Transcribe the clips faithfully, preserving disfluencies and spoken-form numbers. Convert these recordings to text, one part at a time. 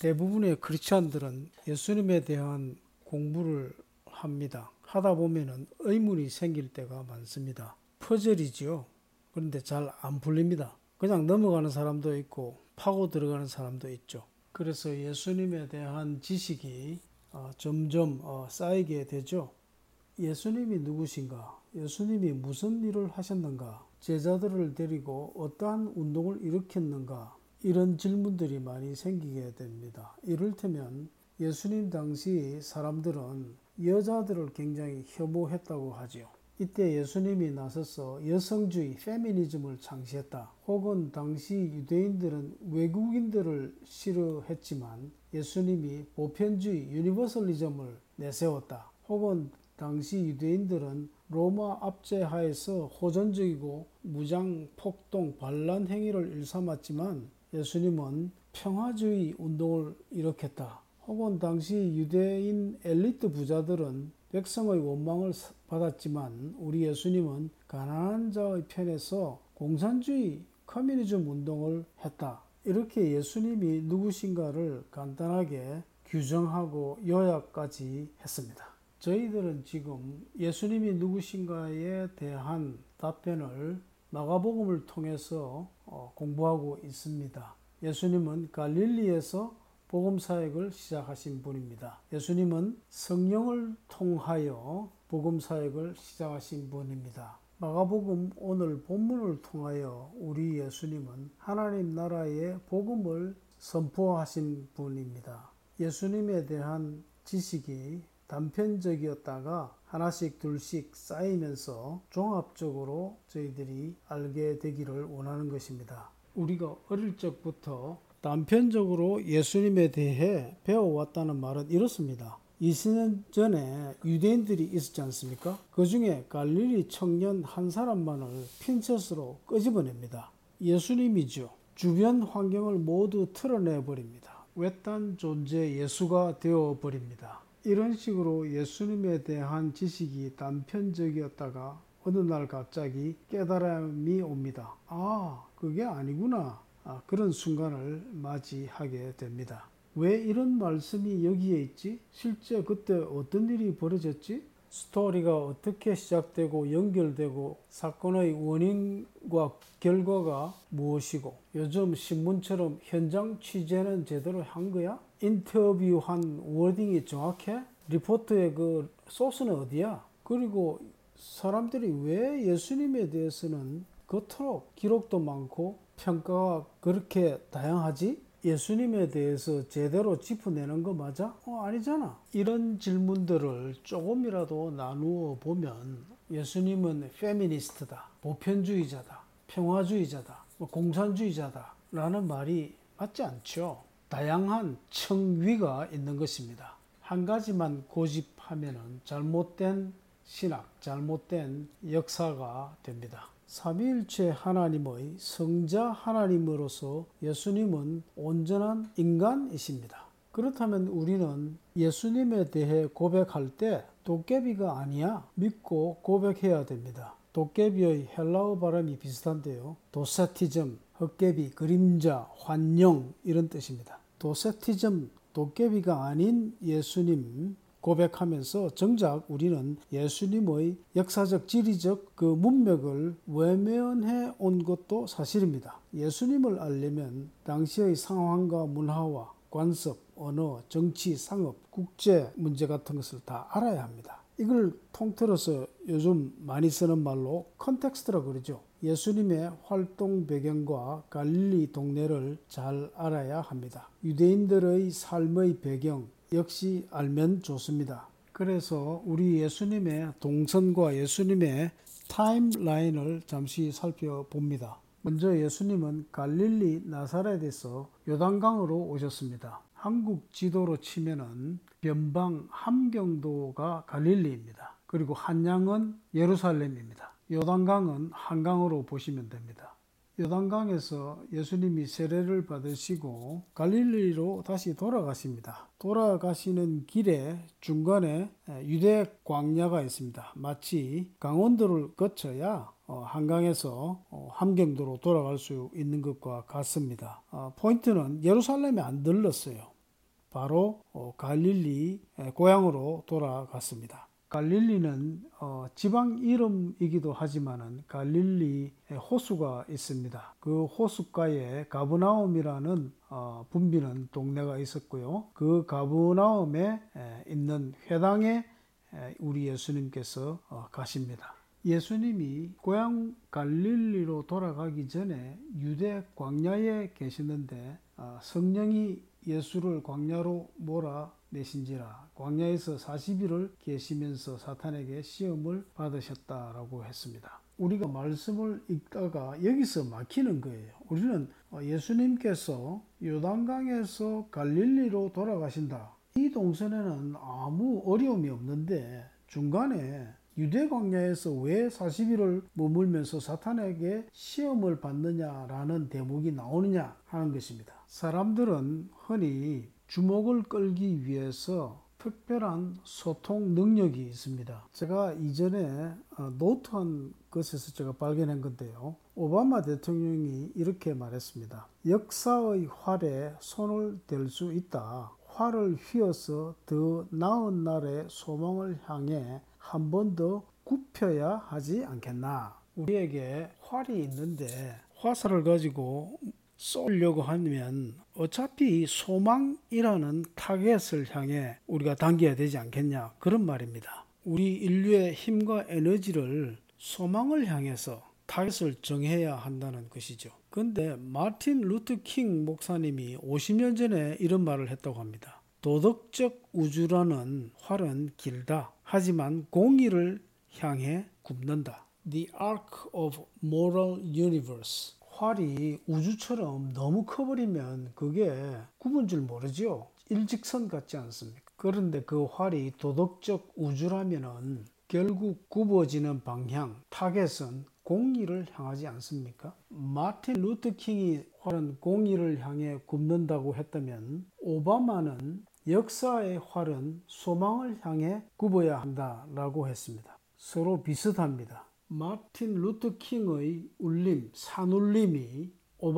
대부분의 크리스찬들은 예수님에 대한 공부를 합니다. 하다 보면은 의문이 생길 때가 많습니다. 퍼즐이지요. 그런데 잘 안 풀립니다. 그냥 넘어가는 사람도 있고 파고 들어가는 사람도 있죠. 그래서 예수님에 대한 지식이 어, 점점 어, 쌓이게 되죠. 예수님이 누구신가? 예수님이 무슨 일을 하셨는가? 제자들을 데리고 어떠한 운동을 일으켰는가? 이런 질문들이 많이 생기게 됩니다. 이를테면 예수님 당시 사람들은 여자들을 굉장히 혐오했다고 하지요. 이때 예수님이 나서서 여성주의, 페미니즘을 창시했다. 혹은 당시 유대인들은 외국인들을 싫어했지만 예수님이 보편주의, 유니버설리즘을 내세웠다. 혹은 당시 유대인들은 로마 압제하에서 호전적이고 무장, 폭동, 반란 행위를 일삼았지만 예수님은 평화주의 운동을 일으켰다. 혹은 당시 유대인 엘리트 부자들은 백성의 원망을 받았지만 우리 예수님은 가난한 자의 편에서 공산주의, 커뮤니즘 운동을 했다. 이렇게 예수님이 누구신가를 간단하게 규정하고 요약까지 했습니다. 저희들은 지금 예수님이 누구신가에 대한 답변을 마가복음을 통해서 공부하고 있습니다. 예수님은 갈릴리에서 복음사역을 시작하신 분입니다. 예수님은 성령을 통하여 복음사역을 시작하신 분입니다. 마가복음 오늘 본문을 통하여 우리 예수님은 하나님 나라의 복음을 선포하신 분입니다. 예수님에 대한 지식이 단편적이었다가 하나씩 둘씩 쌓이면서 종합적으로 저희들이 알게 되기를 원하는 것입니다. 우리가 어릴 적부터 단편적으로 예수님에 대해 배워왔다는 말은 이렇습니다. 이천 년 전에 유대인들이 있었지 않습니까? 그 중에 갈릴리 청년 한 사람만을 핀셋으로 끄집어냅니다. 예수님이죠. 주변 환경을 모두 틀어내버립니다. 외딴 존재 예수가 되어버립니다. 이런 식으로 예수님에 대한 지식이 단편적이었다가 어느 날 갑자기 깨달음이 옵니다. 아, 그게 아니구나. 아, 그런 순간을 맞이하게 됩니다. 왜 이런 말씀이 여기에 있지? 실제 그때 어떤 일이 벌어졌지? 스토리가 어떻게 시작되고 연결되고 사건의 원인과 결과가 무엇이고 요즘 신문처럼 현장 취재는 제대로 한 거야? 인터뷰한 워딩이 정확해? 리포트의 그 소스는 어디야? 그리고 사람들이 왜 예수님에 대해서는 그토록 기록도 많고 평가가 그렇게 다양하지? 예수님에 대해서 제대로 짚어내는 거 맞아? 어, 아니잖아. 이런 질문들을 조금이라도 나누어 보면 예수님은 페미니스트다, 보편주의자다, 평화주의자다, 뭐 공산주의자다 라는 말이 맞지 않죠. 다양한 청위가 있는 것입니다. 한 가지만 고집하면 잘못된 신학, 잘못된 역사가 됩니다. 삼위일체 하나님의 성자 하나님으로서 예수님은 온전한 인간이십니다. 그렇다면 우리는 예수님에 대해 고백할 때 도깨비가 아니야 믿고 고백해야 됩니다. 도깨비의 헬라어 발음이 비슷한데요. 도세티즘, 헛개비, 그림자, 환영 이런 뜻입니다. 도세티즘, 도깨비가 아닌 예수님 고백하면서 정작 우리는 예수님의 역사적 지리적 그 문맥을 외면해 온 것도 사실입니다. 예수님을 알려면 당시의 상황과 문화와 관습, 언어, 정치, 상업, 국제 문제 같은 것을 다 알아야 합니다. 이걸 통틀어서 요즘 많이 쓰는 말로 컨텍스트라고 그러죠. 예수님의 활동 배경과 갈릴리 동네를 잘 알아야 합니다. 유대인들의 삶의 배경 역시 알면 좋습니다. 그래서 우리 예수님의 동선과 예수님의 타임라인을 잠시 살펴봅니다. 먼저 예수님은 갈릴리 나사렛에서 요단강으로 오셨습니다. 한국 지도로 치면은 변방 함경도가 갈릴리입니다. 그리고 한양은 예루살렘입니다. 요단강은 한강으로 보시면 됩니다. 요단강에서 예수님이 세례를 받으시고 갈릴리로 다시 돌아가십니다. 돌아가시는 길에 중간에 유대 광야가 있습니다. 마치 강원도를 거쳐야 한강에서 함경도로 돌아갈 수 있는 것과 같습니다. 포인트는 예루살렘에 안 들렀어요. 바로 갈릴리 고향으로 돌아갔습니다. 갈릴리는 지방 이름이기도 하지만 갈릴리 호수가 있습니다. 그 호숫가에 가브나움이라는 붐비는 동네가 있었고요. 그 가브나움에 있는 회당에 우리 예수님께서 가십니다. 예수님이 고향 갈릴리로 돌아가기 전에 유대 광야에 계시는데 성령이 예수를 광야로 몰아내신지라 광야에서 사십 일을 계시면서 사탄에게 시험을 받으셨다라고 했습니다. 우리가 말씀을 읽다가 여기서 막히는 거예요. 우리는 예수님께서 요단강에서 갈릴리로 돌아가신다. 이 동선에는 아무 어려움이 없는데 중간에 유대 광야에서 왜 사십 일을 머물면서 사탄에게 시험을 받느냐라는 대목이 나오느냐 하는 것입니다. 사람들은 흔히 주목을 끌기 위해서 특별한 소통 능력이 있습니다. 제가 이전에 노트한 것에서 제가 발견한 건데요. 오바마 대통령이 이렇게 말했습니다. 역사의 활에 손을 댈 수 있다. 활을 휘어서 더 나은 날의 소망을 향해 한 번 더 굽혀야 하지 않겠나. 우리에게 활이 있는데 화살을 가지고 쏘려고 하면 어차피 소망이라는 타겟을 향해 우리가 당겨야 되지 않겠냐, 그런 말입니다. 우리 인류의 힘과 에너지를 소망을 향해서 타겟을 정해야 한다는 것이죠. 그런데 마틴 루터 킹 목사님이 오십 년 전에 이런 말을 했다고 합니다. 도덕적 우주라는 활은 길다. 하지만 공의를 향해 굽는다. The arc of moral universe. 활이 우주처럼 너무 커버리면 그게 굽은 줄 모르죠. 일직선 같지 않습니까? 그런데 그 활이 도덕적 우주라면은 결국 굽어지는 방향, 타겟은 공의를 향하지 않습니까? 마틴 루터 킹이 활은 공의를 향해 굽는다고 했다면 오바마는 역사의 활은 소망을 향해 굽어야 한다라고 했습니다. 서로 비슷합니다. 마틴 루터 킹의 울림, 산울림이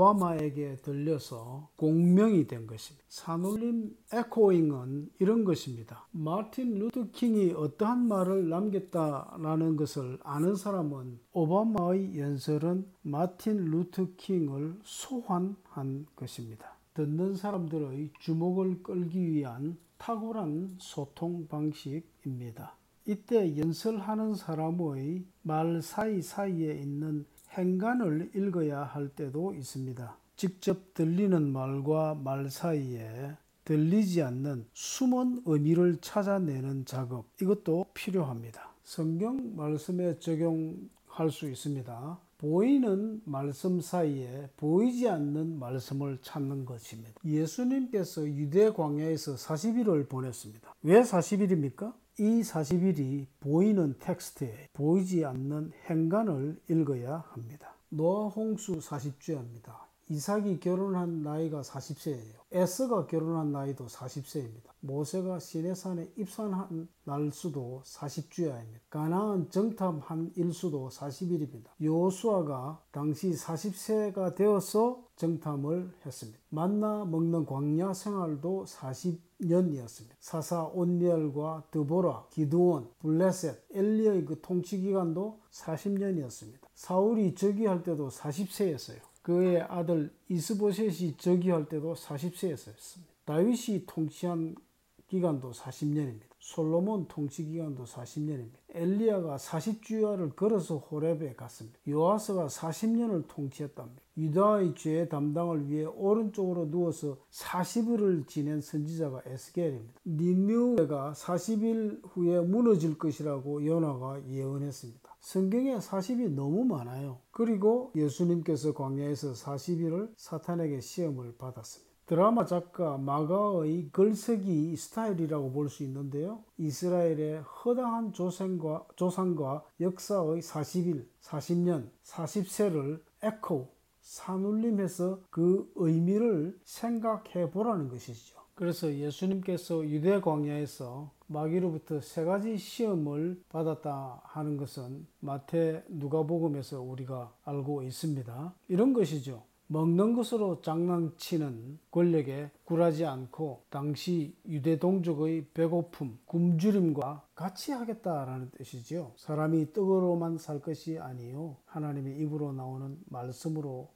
오바마에게 들려서 공명이 된 것입니다. 산울림 에코잉은 이런 것입니다. 마틴 루터 킹이 어떠한 말을 남겼다라는 것을 아는 사람은 오바마의 연설은 마틴 루터 킹을 소환한 것입니다. 듣는 사람들의 주목을 끌기 위한 탁월한 소통 방식입니다. 이때 연설하는 사람의 말 사이사이에 있는 행간을 읽어야 할 때도 있습니다. 직접 들리는 말과 말 사이에 들리지 않는 숨은 의미를 찾아내는 작업, 이것도 필요합니다. 성경 말씀에 적용할 수 있습니다. 보이는 말씀 사이에 보이지 않는 말씀을 찾는 것입니다. 예수님께서 유대 광야에서 사십 일을 보냈습니다. 왜 사십 일입니까? 이 사십 일이 보이는 텍스트에 보이지 않는 행간을 읽어야 합니다. 노아 홍수 사십 주야입니다. 이삭이 결혼한 나이가 사십 세예요. 에서가 결혼한 나이도 사십 세입니다. 모세가 시내산에 입산한 날수도 사십 주야입니다. 가나안 정탐한 일수도 사십 일입니다. 여호수아가 당시 사십 세가 되어서 정탐을 했습니다. 만나 먹는 광야 생활도 사십 년이었습니다. 사사 온니엘과 드보라, 기드온, 블레셋, 엘리의 그 통치 기간도 사십 년이었습니다. 사울이 즉위할 때도 사십 세였어요. 그의 아들 이스보셋이 즉위할 때도 사십 세였습니다. 다윗이 통치한 기간도 사십 년입니다. 솔로몬 통치 기간도 사십 년입니다. 엘리야가 사십 주야를 걸어서 호렙에 갔습니다. 요아스가 사십 년을 통치했답니다. 유다의 죄 담당을 위해 오른쪽으로 누워서 사십 일을 지낸 선지자가 에스겔입니다. 니느웨가 사십 일 후에 무너질 것이라고 요나가 예언했습니다. 성경에 사십이 너무 많아요. 그리고 예수님께서 광야에서 사십 일을 사탄에게 시험을 받았습니다. 드라마 작가 마가의 글쓰기 스타일이라고 볼 수 있는데요. 이스라엘의 허다한 조상과, 조상과 역사의 사십 일, 사십 년, 사십 세를 에코, 산울림해서 그 의미를 생각해 보라는 것이죠. 그래서 예수님께서 유대 광야에서 마귀로부터 세 가지 시험을 받았다 하는 것은 마태 누가복음에서 우리가 알고 있습니다. 이런 것이죠. 먹는 것으로 장난치는 권력에 굴하지 않고 당시 유대 동족의 배고픔, 굶주림과 같이 하겠다라는 뜻이지요. 사람이 떡으로만 살 것이 아니요 하나님의 입으로 나오는 말씀으로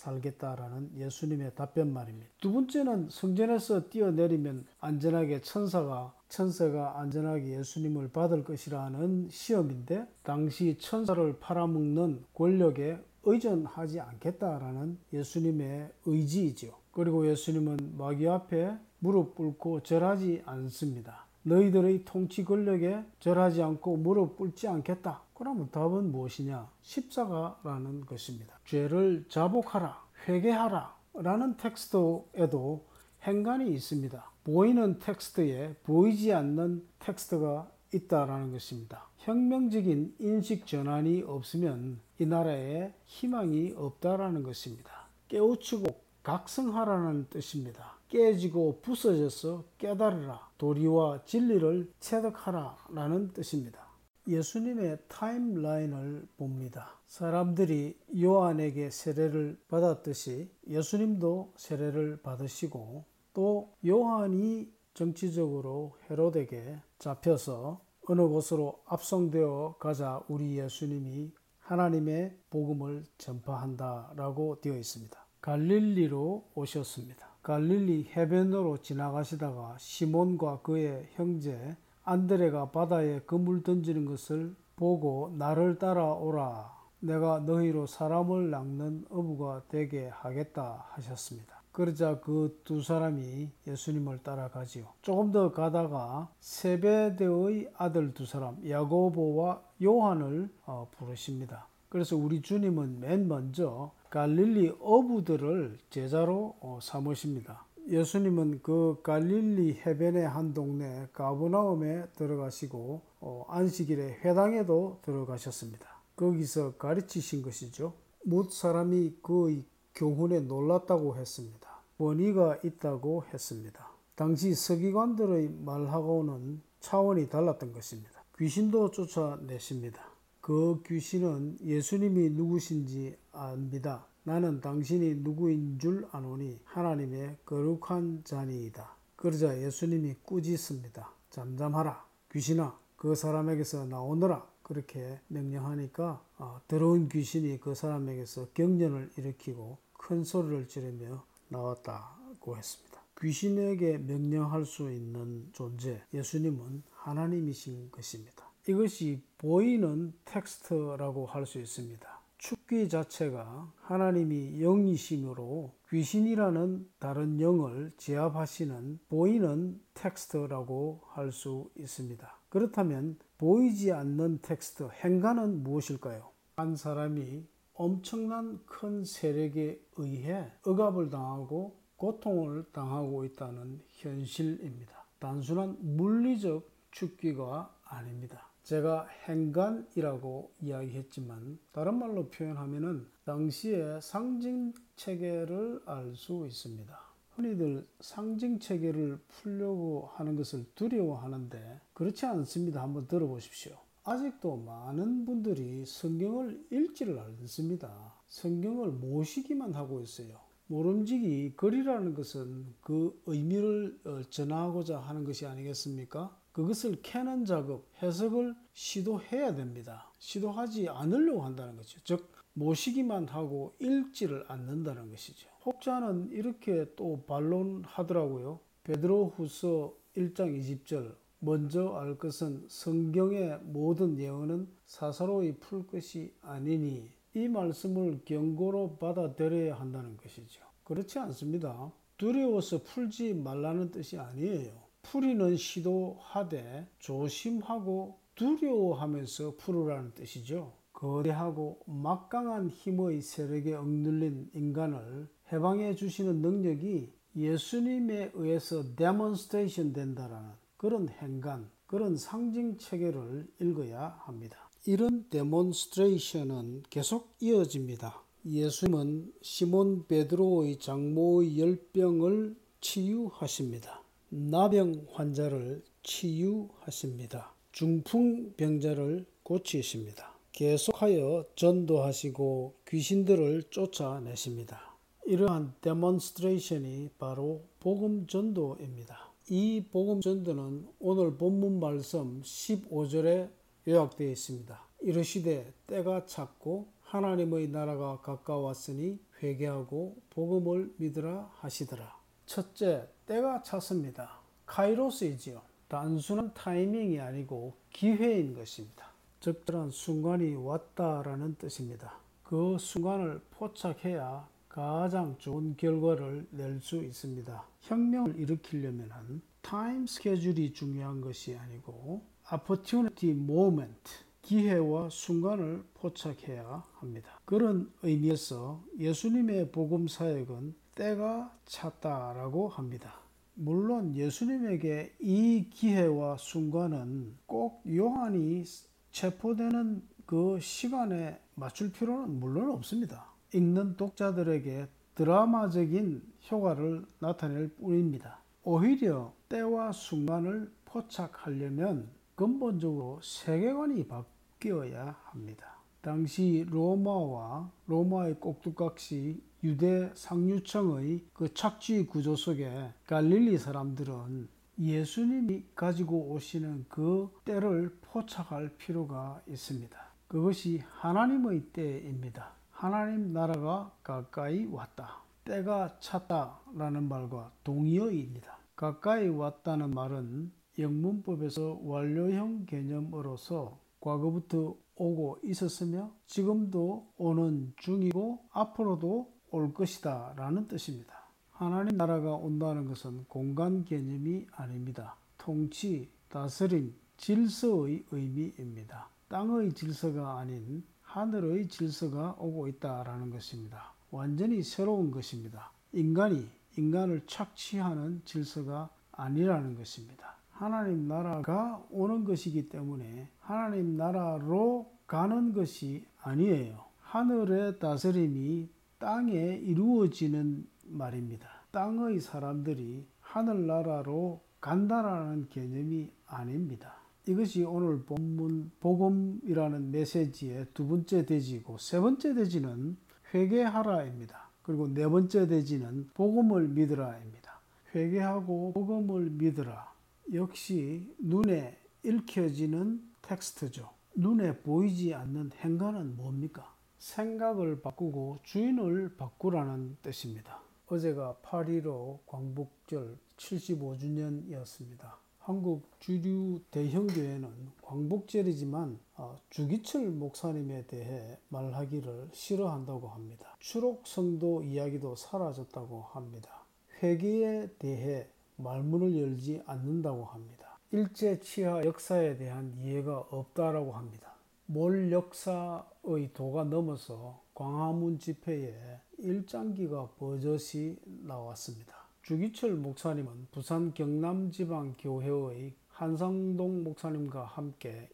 살겠다라는 예수님의 답변 말입니다. 두 번째는 성전에서 뛰어내리면 안전하게 천사가 천사가 안전하게 예수님을 받을 것이라는 시험인데, 당시 천사를 팔아먹는 권력에 의존하지 않겠다라는 예수님의 의지이죠. 그리고 예수님은 마귀 앞에 무릎 꿇고 절하지 않습니다. 너희들의 통치 권력에 절하지 않고 무릎 꿇지 않겠다. 그러면 답은 무엇이냐? 십자가라는 것입니다. 죄를 자복하라, 회개하라 라는 텍스트에도 행간이 있습니다. 보이는 텍스트에 보이지 않는 텍스트가 있다라는 것입니다. 혁명적인 인식 전환이 없으면 이 나라에 희망이 없다라는 것입니다. 깨우치고 각성하라는 뜻입니다. 깨지고 부서져서 깨달으라, 도리와 진리를 체득하라 라는 뜻입니다. 예수님의 타임라인을 봅니다. 사람들이 요한에게 세례를 받았듯이 예수님도 세례를 받으시고, 또 요한이 정치적으로 헤롯에게 잡혀서 어느 곳으로 압송되어 가자 우리 예수님이 하나님의 복음을 전파한다라고 되어 있습니다. 갈릴리로 오셨습니다. 갈릴리 해변으로 지나가시다가 시몬과 그의 형제 안드레가 바다에 그물 던지는 것을 보고 나를 따라오라, 내가 너희로 사람을 낚는 어부가 되게 하겠다 하셨습니다. 그러자 그 두 사람이 예수님을 따라가지요. 조금 더 가다가 세베대의 아들 두 사람 야고보와 요한을 부르십니다. 그래서 우리 주님은 맨 먼저 갈릴리 어부들을 제자로 삼으십니다. 예수님은 그 갈릴리 해변의 한 동네 가버나움에 들어가시고 안식일에 회당에도 들어가셨습니다. 거기서 가르치신 것이죠. 뭇 사람이 그의 교훈에 놀랐다고 했습니다. 권위가 있다고 했습니다. 당시 서기관들의 말하고는 차원이 달랐던 것입니다. 귀신도 쫓아내십니다. 그 귀신은 예수님이 누구신지 압니다. 나는 당신이 누구인 줄 아노니 하나님의 거룩한 자니이다. 그러자 예수님이 꾸짖습니다. 잠잠하라. 귀신아, 그 사람에게서 나오너라. 그렇게 명령하니까 어, 더러운 귀신이 그 사람에게서 경련을 일으키고 큰 소리를 지르며 나왔다고 했습니다. 귀신에게 명령할 수 있는 존재, 예수님은 하나님이신 것입니다. 이것이 보이는 텍스트라고 할 수 있습니다. 축기 자체가 하나님이 영이심으로 귀신이라는 다른 영을 제압하시는 보이는 텍스트라고 할 수 있습니다. 그렇다면 보이지 않는 텍스트, 행간은 무엇일까요? 한 사람이 엄청난 큰 세력에 의해 억압을 당하고 고통을 당하고 있다는 현실입니다. 단순한 물리적 축기가 아닙니다. 제가 행간이라고 이야기했지만 다른 말로 표현하면은 당시의 상징 체계를 알 수 있습니다. 흔히들 상징 체계를 풀려고 하는 것을 두려워하는데 그렇지 않습니다. 한번 들어보십시오. 아직도 많은 분들이 성경을 읽지를 않습니다. 성경을 모시기만 하고 있어요. 모름지기 글이라는 것은 그 의미를 전하고자 하는 것이 아니겠습니까? 그것을 캐는 작업, 해석을 시도해야 됩니다. 시도하지 않으려고 한다는 것이죠. 즉 모시기만 하고 읽지를 않는다는 것이죠. 혹자는 이렇게 또 반론하더라고요. 베드로후서 일 장 이십 절, 먼저 알 것은 성경의 모든 예언은 사사로이 풀 것이 아니니, 이 말씀을 경고로 받아들여야 한다는 것이죠. 그렇지 않습니다. 두려워서 풀지 말라는 뜻이 아니에요. 풀이는 시도하되 조심하고 두려워하면서 풀으라는 뜻이죠. 거대하고 막강한 힘의 세력에 억눌린 인간을 해방해 주시는 능력이 예수님에 의해서 데몬스트레이션 된다라는 그런 행간, 그런 상징 체계를 읽어야 합니다. 이런 데몬스트레이션은 계속 이어집니다. 예수님은 시몬 베드로의 장모의 열병을 치유하십니다. 나병 환자를 치유하십니다. 중풍병자를 고치십니다. 계속하여 전도하시고 귀신들을 쫓아내십니다. 이러한 데몬스트레이션이 바로 복음 전도입니다. 이 복음 전도는 오늘 본문 말씀 십오 절에 요약되어 있습니다. 이르시되 때가 찼고 하나님의 나라가 가까웠으니 회개하고 복음을 믿으라 하시더라. 첫째, 때가 찼습니다. 카이로스이지요. 단순한 타이밍이 아니고 기회인 것입니다. 적절한 순간이 왔다라는 뜻입니다. 그 순간을 포착해야 가장 좋은 결과를 낼 수 있습니다. 혁명을 일으키려면 타임 스케줄이 중요한 것이 아니고 opportunity moment, 기회와 순간을 포착해야 합니다. 그런 의미에서 예수님의 복음 사역은 때가 찼다라고 합니다. 물론 예수님에게 이 기회와 순간은 꼭 요한이 체포되는 그 시간에 맞출 필요는 물론 없습니다. 읽는 독자들에게 드라마적인 효과를 나타낼 뿐입니다. 오히려 때와 순간을 포착하려면 근본적으로 세계관이 바뀌어야 합니다. 당시 로마와 로마의 꼭두각시 유대 상류층의 그 착지 구조 속에 갈릴리 사람들은 예수님이 가지고 오시는 그 때를 포착할 필요가 있습니다. 그것이 하나님의 때입니다. 하나님 나라가 가까이 왔다. 때가 찼다라는 말과 동의어입니다. 가까이 왔다는 말은 영문법에서 완료형 개념으로서 과거부터 오고 있었으며 지금도 오는 중이고 앞으로도 올 것이다 라는 뜻입니다. 하나님 나라가 온다는 것은 공간 개념이 아닙니다. 통치, 다스림, 질서의 의미입니다. 땅의 질서가 아닌 하늘의 질서가 오고 있다라는 것입니다. 완전히 새로운 것입니다. 인간이 인간을 착취하는 질서가 아니라는 것입니다. 하나님 나라가 오는 것이기 때문에 하나님 나라로 가는 것이 아니에요. 하늘의 다스림이 땅에 이루어지는 말입니다. 땅의 사람들이 하늘나라로 간다라는 개념이 아닙니다. 이것이 오늘 본문 복음이라는 메시지의 두 번째 대지이고 세 번째 대지는 회개하라입니다. 그리고 네 번째 대지는 복음을 믿으라입니다. 회개하고 복음을 믿으라. 역시 눈에 읽혀지는 텍스트죠. 눈에 보이지 않는 행간은 뭡니까? 생각을 바꾸고 주인을 바꾸라는 뜻입니다. 어제가 팔 일오 광복절 칠십오 주년이었습니다. 한국 주류 대형교회는 광복절이지만 주기철 목사님에 대해 말하기를 싫어한다고 합니다. 추록성도 이야기도 사라졌다고 합니다. 회개에 대해 말문을 열지 않는다고 합니다. 일제치하 역사에 대한 이해가 없다라고 합니다. 몰 역사의 도가 넘어서 광화문 집회에 일장기가 버젓이 나왔습니다. 주기철 목사님은 부산 경남지방교회의 한상동 목사님과 함께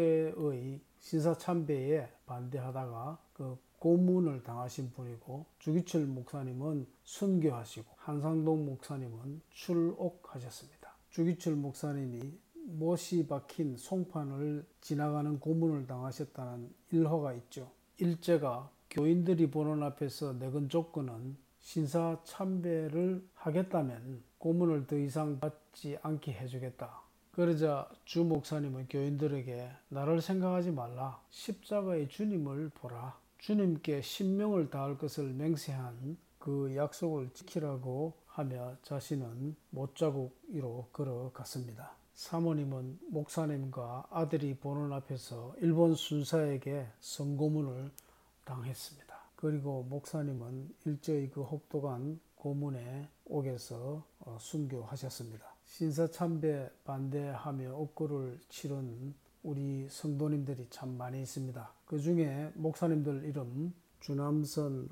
일제의 신사참배에 반대하다가 그 고문을 당하신 분이고 주기철 목사님은 순교하시고 한상동 목사님은 출옥하셨습니다. 주기철 목사님이 못이 박힌 송판을 지나가는 고문을 당하셨다는 일화가 있죠. 일제가 교인들이 보는 앞에서 내건 조건은 신사 참배를 하겠다면 고문을 더 이상 받지 않게 해주겠다. 그러자 주 목사님은 교인들에게 나를 생각하지 말라. 십자가의 주님을 보라. 주님께 신명을 다할 것을 맹세한 그 약속을 지키라고 하며 자신은 못자국 위로 걸어갔습니다. 사모님은 목사님과 아들이 보는 앞에서 일본 순사에게 성고문을 당했습니다. 그리고 목사님은 일제의 그 혹독한 고문의 옥에서 순교하셨습니다. 신사참배 반대하며 옥고를 치른 우리 성도님들이 참 많이 있습니다. 그 중에 목사님들 이름 주남선,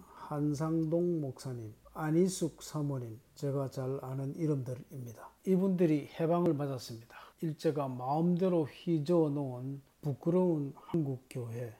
한상동 목사님, 안희숙 사모님, 제가 잘 아는 이름들입니다. 이분들이 해방을 맞았습니다. 일제가 마음대로 휘저어 놓은 부끄러운 한국교회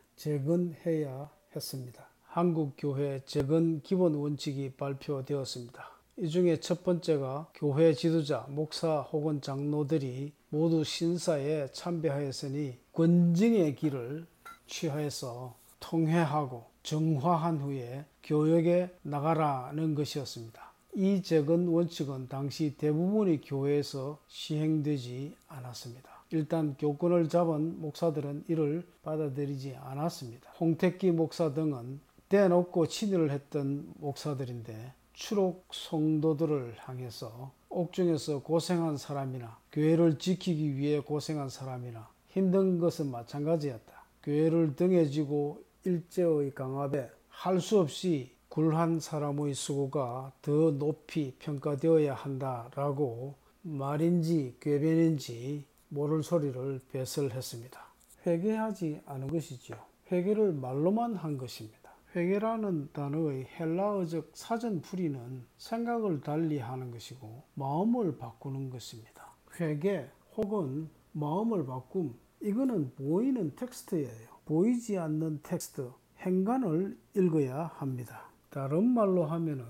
재건해야 했습니다. 한국교회 재건 기본 원칙이 발표되었습니다. 이 중에 첫 번째가 교회 지도자, 목사 혹은 장로들이 모두 신사에 참배하였으니 권증의 길을 취하여서 통회하고 정화한 후에 교역에 나가라는 것이었습니다. 이 재건 원칙은 당시 대부분의 교회에서 시행되지 않았습니다. 일단 교권을 잡은 목사들은 이를 받아들이지 않았습니다. 홍택기 목사 등은 대놓고 친일을 했던 목사들인데 추록 성도들을 향해서 옥중에서 고생한 사람이나 교회를 지키기 위해 고생한 사람이나 힘든 것은 마찬가지였다. 교회를 등에 지고 일제의 강압에 할 수 없이 굴한 사람의 수고가 더 높이 평가되어야 한다라고 말인지 궤변인지 모를 소리를 배설했습니다. 회개하지 않은 것이지요. 회개를 말로만 한 것입니다. 회개라는 단어의 헬라어적 사전 풀이는 생각을 달리하는 것이고 마음을 바꾸는 것입니다. 회개 혹은 마음을 바꿈, 이거는 보이는 텍스트예요. 보이지 않는 텍스트, 행간을 읽어야 합니다. 다른 말로 하면은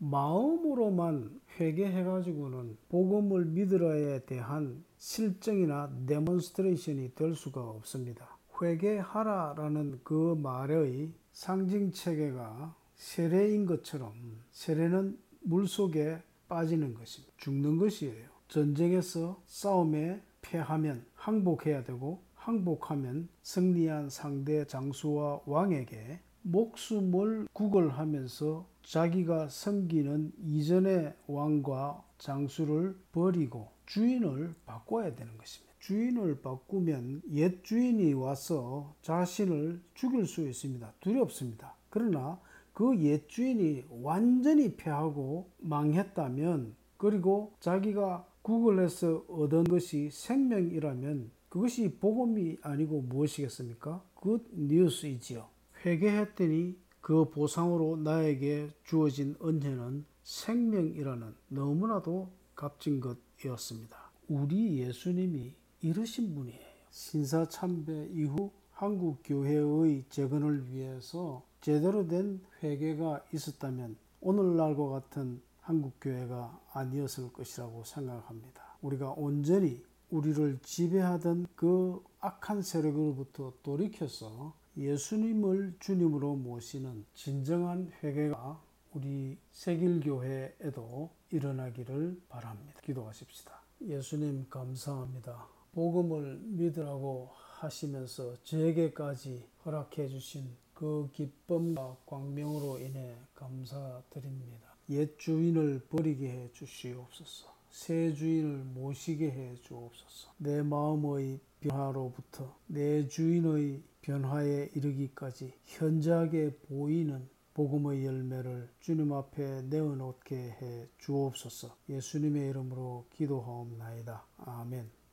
마음으로만 회개해가지고는 복음을 믿으라에 대한 실증이나 데몬스트레이션이 될 수가 없습니다. 회개하라라는 그 말의 상징 체계가 세례인 것처럼 세례는 물속에 빠지는 것입니다. 죽는 것이에요. 전쟁에서 싸움에 패하면 항복해야 되고 항복하면 승리한 상대 장수와 왕에게 목숨을 구걸하면서 자기가 섬기는 이전의 왕과 장수를 버리고 주인을 바꿔야 되는 것입니다. 주인을 바꾸면 옛 주인이 와서 자신을 죽일 수 있습니다. 두렵습니다. 그러나 그 옛 주인이 완전히 패하고 망했다면, 그리고 자기가 구걸해서 얻은 것이 생명이라면 그것이 복음이 아니고 무엇이겠습니까? 굿 뉴스이지요. 회개했더니 그 보상으로 나에게 주어진 은혜는 생명이라는 너무나도 값진 것이었습니다. 우리 예수님이 이러신 분이에요. 신사참배 이후 한국 교회의 재건을 위해서 제대로 된 회개가 있었다면 오늘날과 같은 한국 교회가 아니었을 것이라고 생각합니다. 우리가 온전히 우리를 지배하던 그 악한 세력으로부터 돌이켜서 예수님을 주님으로 모시는 진정한 회개가 우리 세길교회에도 일어나기를 바랍니다. 기도하십시다. 예수님 감사합니다. 복음을 믿으라고 하시면서 저에게까지 허락해 주신 그 기쁨과 광명으로 인해 감사드립니다. 옛 주인을 버리게 해 주시옵소서. 새 주인을 모시게 해 주옵소서. 내 마음의 변화로부터 내 주인의 변화에 이르기까지 현저하게 보이는 복음의 열매를 주님 앞에 내어놓게 해 주옵소서. 예수님의 이름으로 기도하옵나이다. 아멘.